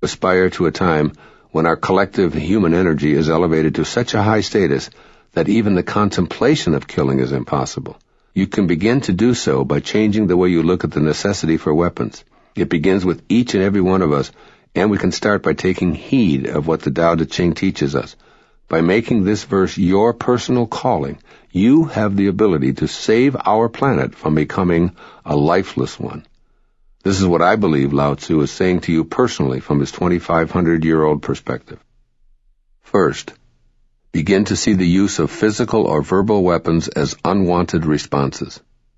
Aspire to a time when our collective human energy is elevated to such a high status that even the contemplation of killing is impossible. You can begin to do so by changing the way you look at the necessity for weapons. It begins with each and every one of us, and we can start by taking heed of what the Tao Te Ching teaches us. By making this verse your personal calling, you have the ability to save our planet from becoming a lifeless one. This is what I believe Lao Tzu is saying to you personally from his 2,500-year-old perspective. First, begin to see the use of physical or verbal weapons as unwanted responses.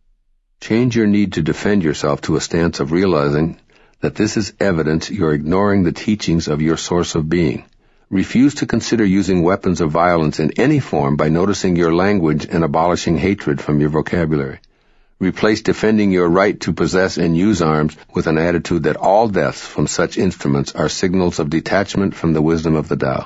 Change your need to defend yourself to a stance of realizing that this is evidence you're ignoring the teachings of your source of being. Refuse to consider using weapons of violence in any form by noticing your language and abolishing hatred from your vocabulary. Replace defending your right to possess and use arms with an attitude that all deaths from such instruments are signals of detachment from the wisdom of the Tao.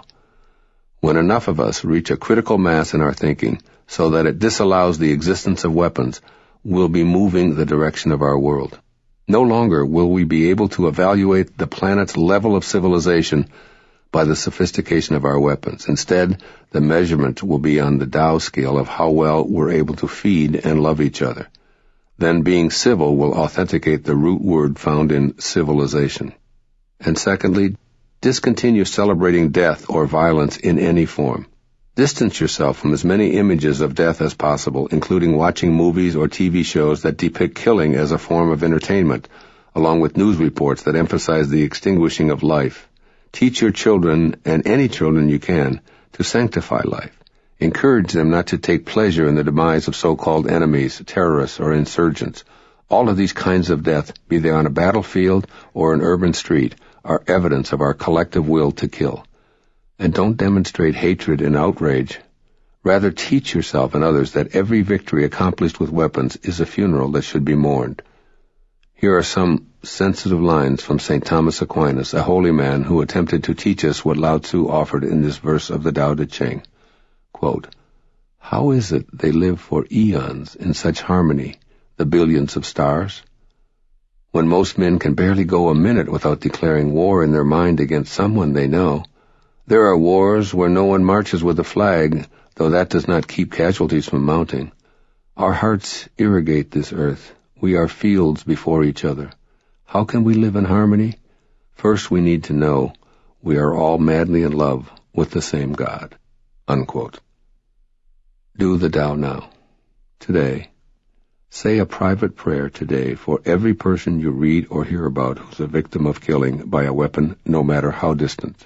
When enough of us reach a critical mass in our thinking so that it disallows the existence of weapons, we'll be moving the direction of our world. No longer will we be able to evaluate the planet's level of civilization by the sophistication of our weapons. Instead, the measurement will be on the Tao scale of how well we're able to feed and love each other. Then being civil will authenticate the root word found in civilization. And secondly, discontinue celebrating death or violence in any form. Distance yourself from as many images of death as possible, including watching movies or TV shows that depict killing as a form of entertainment, along with news reports that emphasize the extinguishing of life. Teach your children, and any children you can, to sanctify life. Encourage them not to take pleasure in the demise of so-called enemies, terrorists, or insurgents. All of these kinds of death, be they on a battlefield or an urban street, are evidence of our collective will to kill. And don't demonstrate hatred and outrage. Rather, teach yourself and others that every victory accomplished with weapons is a funeral that should be mourned. Here are some sensitive lines from St. Thomas Aquinas, a holy man who attempted to teach us what Lao Tzu offered in this verse of the Tao Te Ching. Quote, "How is it they live for eons in such harmony, the billions of stars? When most men can barely go a minute without declaring war in their mind against someone they know. There are wars where no one marches with a flag, though that does not keep casualties from mounting. Our hearts irrigate this earth. We are fields before each other. How can we live in harmony? First we need to know we are all madly in love with the same God." Unquote. Do the Tao now. Today. Say a private prayer today for every person you read or hear about who's a victim of killing by a weapon, no matter how distant.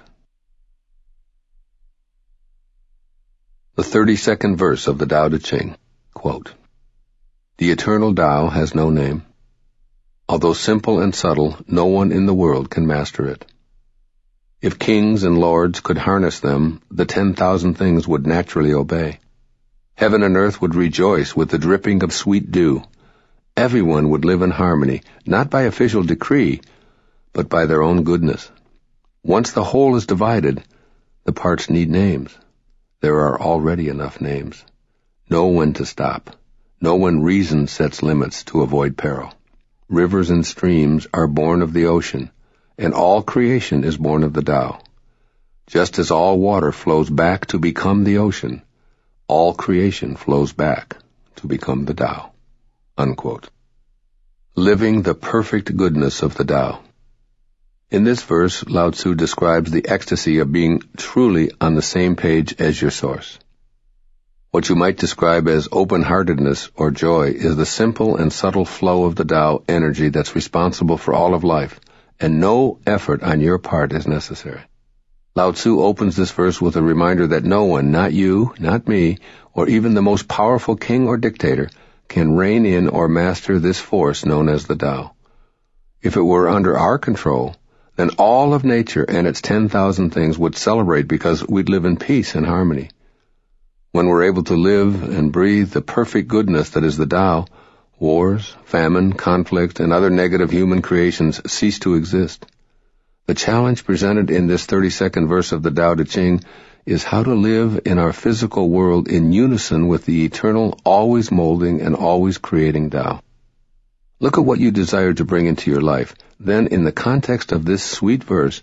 The 32nd verse of the Tao Te Ching. Quote, "The eternal Tao has no name. Although simple and subtle, no one in the world can master it. If kings and lords could harness them, the 10,000 things would naturally obey. Heaven and earth would rejoice with the dripping of sweet dew. Everyone would live in harmony, not by official decree, but by their own goodness. Once the whole is divided, the parts need names. There are already enough names. Know when to stop. Know when reason sets limits to avoid peril. Rivers and streams are born of the ocean, and all creation is born of the Tao. Just as all water flows back to become the ocean, all creation flows back to become the Tao." Unquote. Living the perfect goodness of the Tao. In this verse, Lao Tzu describes the ecstasy of being truly on the same page as your source. What you might describe as open-heartedness or joy is the simple and subtle flow of the Tao energy that's responsible for all of life, and no effort on your part is necessary. Lao Tzu opens this verse with a reminder that no one, not you, not me, or even the most powerful king or dictator, can rein in or master this force known as the Tao. If it were under our control, then all of nature and its 10,000 things would celebrate because we'd live in peace and harmony. When we're able to live and breathe the perfect goodness that is the Tao, wars, famine, conflict, and other negative human creations cease to exist. The challenge presented in this 32nd verse of the Tao Te Ching is how to live in our physical world in unison with the eternal, always molding and always creating Tao. Look at what you desire to bring into your life. Then, in the context of this sweet verse,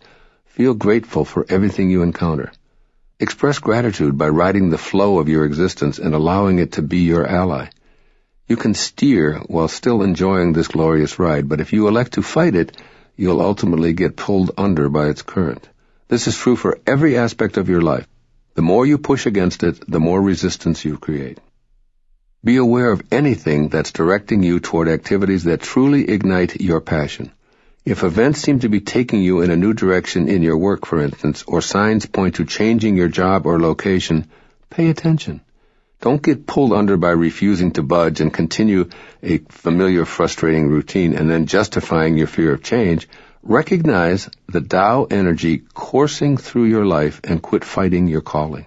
Feel grateful for everything you encounter. Express gratitude by riding the flow of your existence and allowing it to be your ally. You can steer while still enjoying this glorious ride, but if you elect to fight it, you'll ultimately get pulled under by its current. This is true for every aspect of your life. The more you push against it, the more resistance you create. Be aware of anything that's directing you toward activities that truly ignite your passion. If events seem to be taking you in a new direction in your work, for instance, or signs point to changing your job or location, pay attention. Don't get pulled under by refusing to budge and continue a familiar, frustrating routine and then justifying your fear of change. Recognize the Tao energy coursing through your life and quit fighting your calling.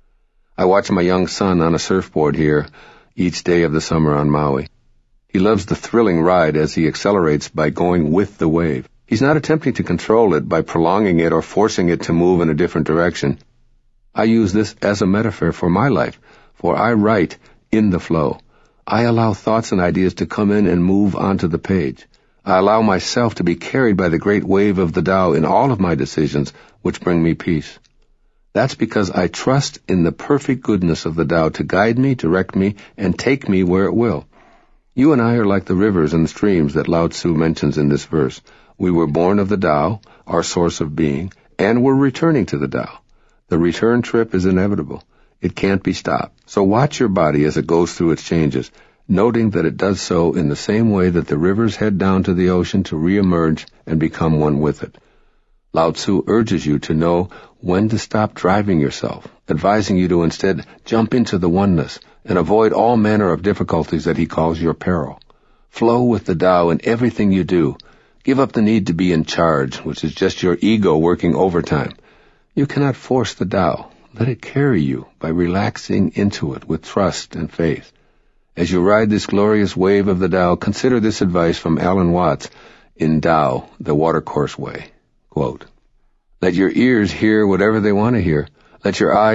I watch my young son on a surfboard here each day of the summer on Maui. He loves the thrilling ride as he accelerates by going with the wave. He's not attempting to control it by prolonging it or forcing it to move in a different direction. I use this as a metaphor for my life, for I write in the flow. I allow thoughts and ideas to come in and move onto the page. I allow myself to be carried by the great wave of the Tao in all of my decisions, which bring me peace. That's because I trust in the perfect goodness of the Tao to guide me, direct me, and take me where it will. You and I are like the rivers and streams that Lao Tzu mentions in this verse. We were born of the Tao, our source of being, and we're returning to the Tao. The return trip is inevitable. It can't be stopped. So watch your body as it goes through its changes, noting that it does so in the same way that the rivers head down to the ocean to reemerge and become one with it. Lao Tzu urges you to know when to stop driving yourself, advising you to instead jump into the oneness and avoid all manner of difficulties that he calls your peril. Flow with the Tao in everything you do. Give up the need to be in charge, which is just your ego working overtime. You cannot force the Tao. Let it carry you by relaxing into it with trust and faith. As you ride this glorious wave of the Tao, consider this advice from Alan Watts in Tao, the Watercourse Way. Quote, "Let your ears hear whatever they want to hear. Let your eyes